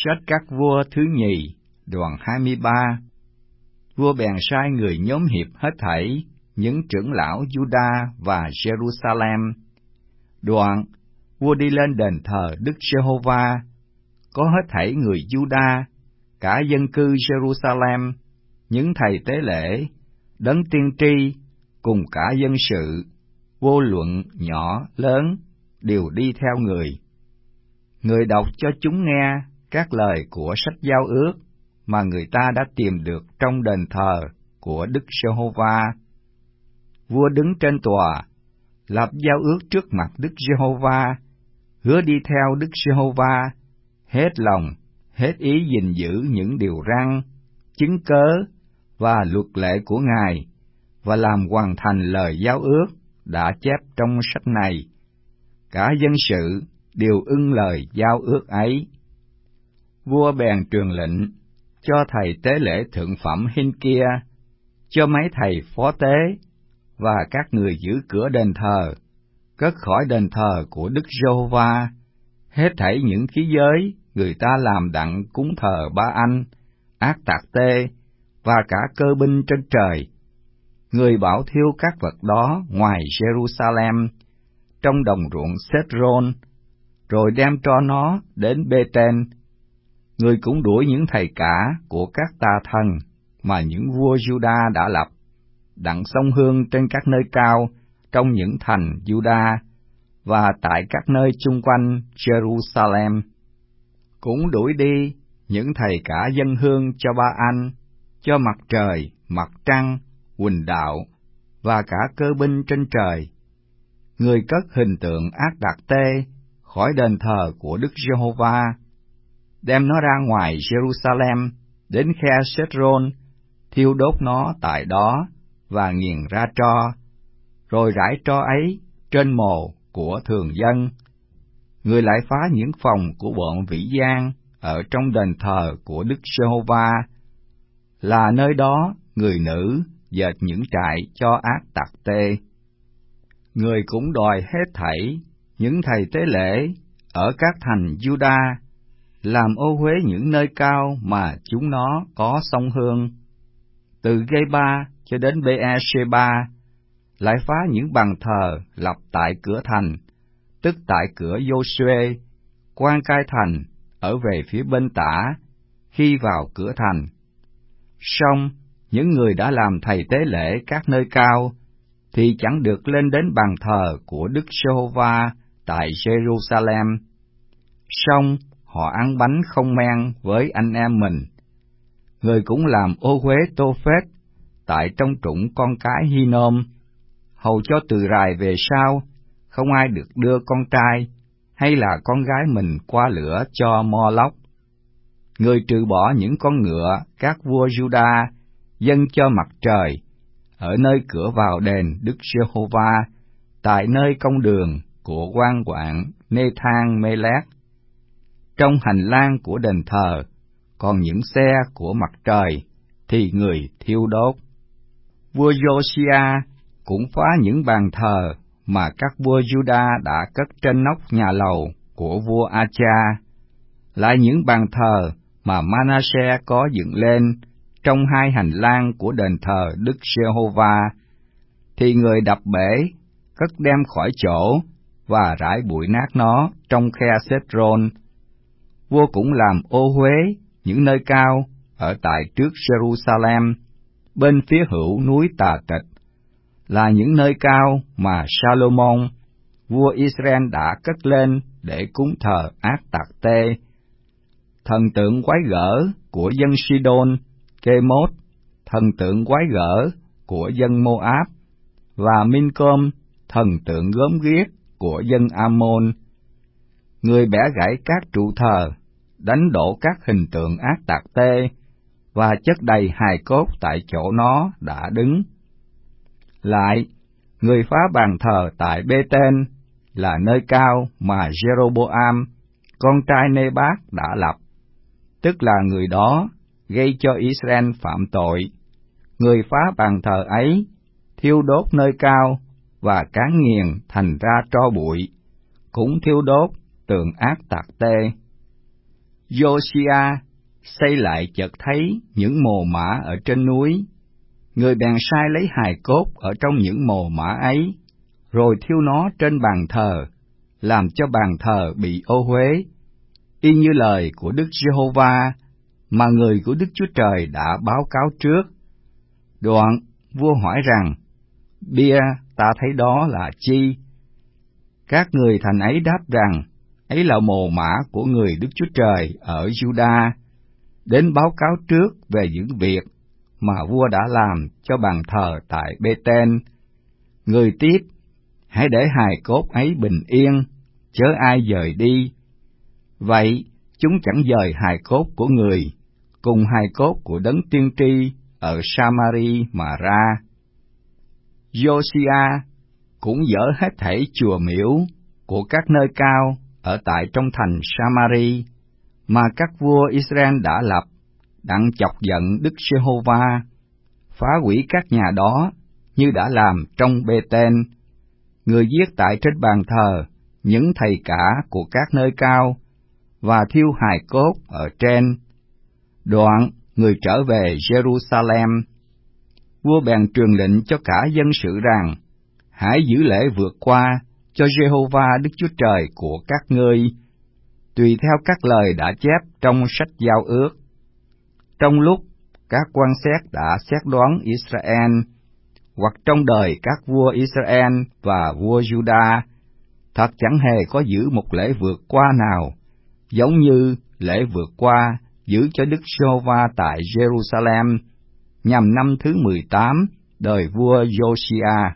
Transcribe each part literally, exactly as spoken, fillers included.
Sách Các Vua thứ nhì, đoạn hai mươi ba. Vua bèn sai người nhóm hiệp hết thảy những trưởng lão Juda và Jerusalem. Đoạn, vua đi lên đền thờ Đức Giê-hô-va, có hết thảy người Juda, cả dân cư Jerusalem, những thầy tế lễ, đấng tiên tri, cùng cả dân sự, vô luận nhỏ lớn, đều đi theo người. Người đọc cho chúng nghe các lời của sách giao ước mà người ta đã tìm được trong đền thờ của Đức Giê-hô-va. Vua đứng trên tòa, lập giao ước trước mặt Đức Giê-hô-va, hứa đi theo Đức Giê-hô-va, hết lòng, hết ý gìn giữ những điều răn, chứng cớ và luật lệ của Ngài, và làm hoàn thành lời giao ước đã chép trong sách này. Cả dân sự đều ưng lời giao ước ấy. Vua bèn truyền lệnh cho thầy tế lễ thượng phẩm Hin-kia, cho mấy thầy phó tế và các người giữ cửa đền thờ, cất khỏi đền thờ của Đức Giê-hô-va hết thảy những khí giới người ta làm đặng cúng thờ Ba Anh, Ác Tạc Tê và cả cơ binh trên trời. Người bảo thiêu các vật đó ngoài Jerusalem, trong đồng ruộng Sét-rôn, rồi đem cho nó đến Bê-tên. Người cũng đuổi những thầy cả của các tà thần mà những vua Juda đã lập, đặng xông hương trên các nơi cao trong những thành Juda và tại các nơi chung quanh Jerusalem. Cũng đuổi đi những thầy cả dân hương cho Ba Anh, cho mặt trời, mặt trăng, huỳnh đạo và cả cơ binh trên trời. Người cất hình tượng Ác Tạc Tê khỏi đền thờ của Đức Giê-hô-va, đem nó ra ngoài Jerusalem đến khe Sét-rôn, thiêu đốt nó tại đó và nghiền ra tro, rồi rải tro ấy trên mồ của thường dân. Người lại phá những phòng của bọn vĩ gian ở trong đền thờ của Đức Giê-hô-va, là nơi đó người nữ dệt những trại cho Ác Tạc Tê. Người cũng đòi hết thảy những thầy tế lễ ở các thành Juda làm ô uế những nơi cao mà chúng nó có sông hương, từ Gê-ba cho đến Bê-e-sê-ba, lại phá những bàn thờ lập tại cửa thành, tức tại cửa Giô-suê, quan cai thành ở về phía bên tả khi vào cửa thành. Song những người đã làm thầy tế lễ các nơi cao thì chẳng được lên đến bàn thờ của Đức Giê-hô-va tại Jerusalem. Song họ ăn bánh không men với anh em mình. Người cũng làm ô uế Tô-phết tại trong trũng con cái Hi-nôm, hầu cho từ rày về sau không ai được đưa con trai hay là con gái mình qua lửa cho Mo-lốc. Người trừ bỏ những con ngựa các vua Juda dâng cho mặt trời ở nơi cửa vào đền Đức Giê-hô-va, tại nơi công đường của quan quản Nê-thang-mê-lét. Trong hành lang của đền thờ còn những xe của mặt trời thì người thiêu đốt. Vua Giô-si-a cũng phá những bàn thờ mà các vua Juda đã cất trên nóc nhà lầu của vua A-cha, lại những bàn thờ mà Ma-na-se có dựng lên trong hai hành lang của đền thờ Đức Giê-hô-va, thì người đập bể, cất đem khỏi chỗ và rải bụi nát nó trong khe Sét-rôn. Vua cũng làm ô uế những nơi cao ở tại trước Jerusalem, bên phía hữu núi Tà Tịch, là những nơi cao mà Salomon, vua Israel đã cất lên để cúng thờ Ác Tạc Tê, thần tượng quái gở của dân Sidon, Kê-mốt, thần tượng quái gở của dân Mô-áp, và Minh-côm, thần tượng gớm ghiếc của dân Am-môn. Người bẻ gãy các trụ thờ, đánh đổ các hình tượng Ác Tạc Tê, và chất đầy hài cốt tại chỗ nó đã đứng. Lại, người phá bàn thờ tại Bê-tên, là nơi cao mà Giê-rô-bô-am, con trai Nê-bát đã lập, tức là người đó gây cho Israel phạm tội. Người phá bàn thờ ấy, thiêu đốt nơi cao và cán nghiền thành ra tro bụi, cũng thiêu đốt tượng Ác Tạc Tê. Josiah xây lại chợt thấy những mồ mả ở trên núi. Người bèn sai lấy hài cốt ở trong những mồ mả ấy, rồi thiêu nó trên bàn thờ, làm cho bàn thờ bị ô uế, y như lời của Đức Giê-hô-va mà người của Đức Chúa Trời đã báo cáo trước. Đoạn vua hỏi rằng, bia ta thấy đó là chi? Các người thành ấy đáp rằng, ấy là mồ mả của người Đức Chúa Trời ở Juda, đến báo cáo trước về những việc mà vua đã làm cho bàn thờ tại Bê-tên. Người tiếp, hãy để hài cốt ấy bình yên, chớ ai dời đi. Vậy chúng chẳng dời hài cốt của người, cùng hài cốt của đấng tiên tri ở Sa-ma-ri mà ra. Josiah cũng dỡ hết thảy chùa miếu của các nơi cao ở tại trong thành Sa-ma-ri mà các vua Israel đã lập, đặng chọc giận Đức Giê-hô-va, phá hủy các nhà đó như đã làm trong Bê-tên. Người giết tại trên bàn thờ những thầy cả của các nơi cao và thiêu hài cốt ở trên. Đoạn người trở về Jerusalem. Vua bèn truyền lệnh cho cả dân sự rằng, hãy giữ lễ vượt qua cho Giê-hô-va Đức Chúa Trời của các ngươi, tùy theo các lời đã chép trong sách giao ước. Trong lúc các quan xét đã xét đoán Israel, hoặc trong đời các vua Israel và vua Juda, thật chẳng hề có giữ một lễ vượt qua nào, giống như lễ vượt qua giữ cho Đức Giê-hô-va tại Jerusalem, nhằm năm thứ mười tám đời vua Josiah.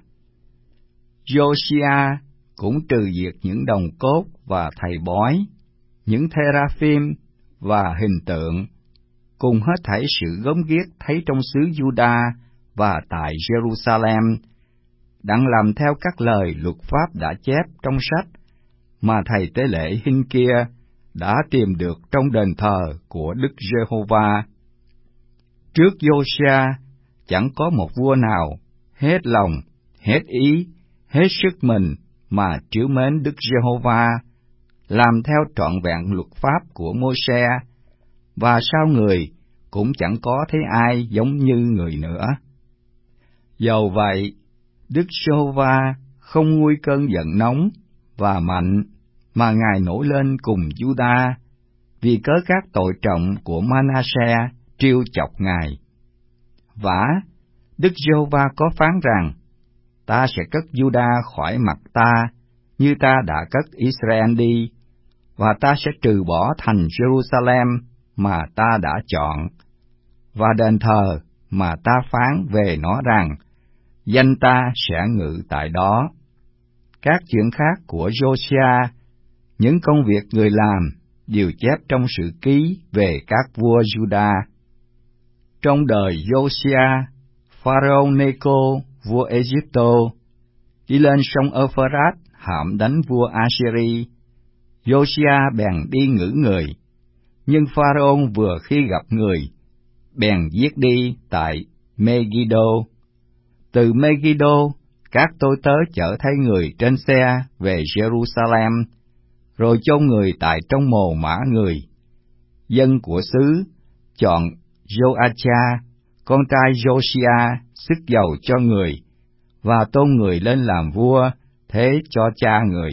Josiah cũng trừ diệt những đồng cốt và thầy bói, những theraphim và hình tượng, cùng hết thảy sự gớm ghiếc thấy trong xứ Juda và tại Jerusalem, đặng làm theo các lời luật pháp đã chép trong sách mà thầy tế lễ Hinh-kia đã tìm được trong đền thờ của Đức Giê-hô-va. Trước Josiah chẳng có một vua nào hết lòng, hết ý, hết sức mình mà trìu mến Đức Giê-hô-va, làm theo trọn vẹn luật pháp của Môi-se, và sau người cũng chẳng có thấy ai giống như người nữa. Dầu vậy, Đức Giê-hô-va không nguôi cơn giận nóng và mạnh, mà Ngài nổi lên cùng Juda, vì cớ các tội trọng của Ma-na-se trêu chọc Ngài. Vả, Đức Giê-hô-va có phán rằng, ta sẽ cất Juda khỏi mặt ta, như ta đã cất Israel đi, và ta sẽ trừ bỏ thành Jerusalem mà ta đã chọn, và đền thờ mà ta phán về nó rằng, danh ta sẽ ngự tại đó. Các chuyện khác của Josiah, những công việc người làm, đều chép trong sử ký về các vua Juda. Trong đời Josiah, Pharaoh Neco, vua Egypto, đi lên sông Euphrates hãm đánh vua Assyri. Josiah bèn đi ngữ người, nhưng Pharaoh vừa khi gặp người, bèn giết đi tại Megiddo. Từ Megiddo, các tôi tớ chở thay người trên xe về Jerusalem, rồi chôn người tại trong mồ mả người. Dân của xứ chọn Joachim, con trai Josiah, sức giàu cho người, và tôn người lên làm vua, thế cho cha người.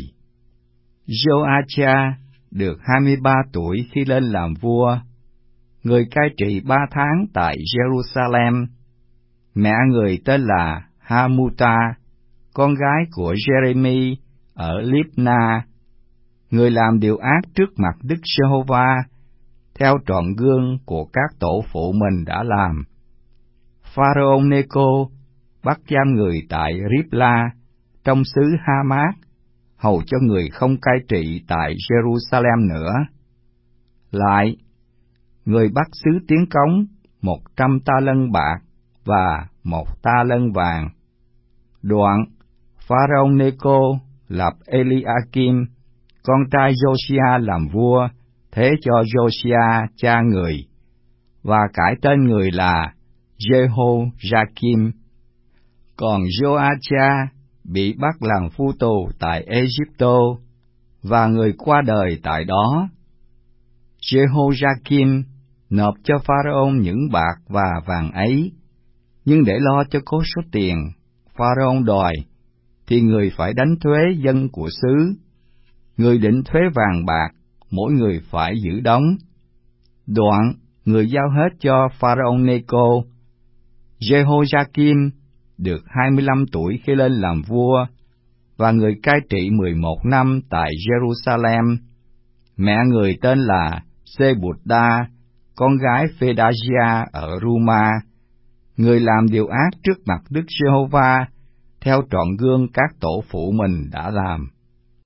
Joachim được hai mươi ba tuổi khi lên làm vua. Người cai trị ba tháng tại Jerusalem. Mẹ người tên là Hamuta, con gái của Jeremy ở Libna. Người làm điều ác trước mặt Đức Giê-hô-va, theo trọn gương của các tổ phụ mình đã làm. Pharaoh Neco bắt giam người tại Ribla, trong xứ Hamat, hầu cho người không cai trị tại Jerusalem nữa. Lại, người bắt sứ tiến cống một trăm ta lân bạc và một ta lân vàng. Đoạn, Pharaoh Neco lập Eliakim, con trai Josiah làm vua, thế cho Josiah cha người, và cải tên người là Jehoiakim. Còn Joachim bị bắt làm phu tù tại Egypto, và người qua đời tại đó. Jehoiakim nộp cho Pharaoh những bạc và vàng ấy, nhưng để lo cho cố số tiền Pharaoh đòi, thì người phải đánh thuế dân của xứ. Người định thuế vàng bạc, mỗi người phải giữ đóng. Đoạn, người giao hết cho Pharaoh Neco. Jehoiakim được hai mươi lăm tuổi khi lên làm vua, và người cai trị mười một năm tại Jerusalem. Mẹ người tên là Sebutda, con gái Phedagia ở Ruma. Người làm điều ác trước mặt Đức Giê-hô-va, theo trọn gương các tổ phụ mình đã làm.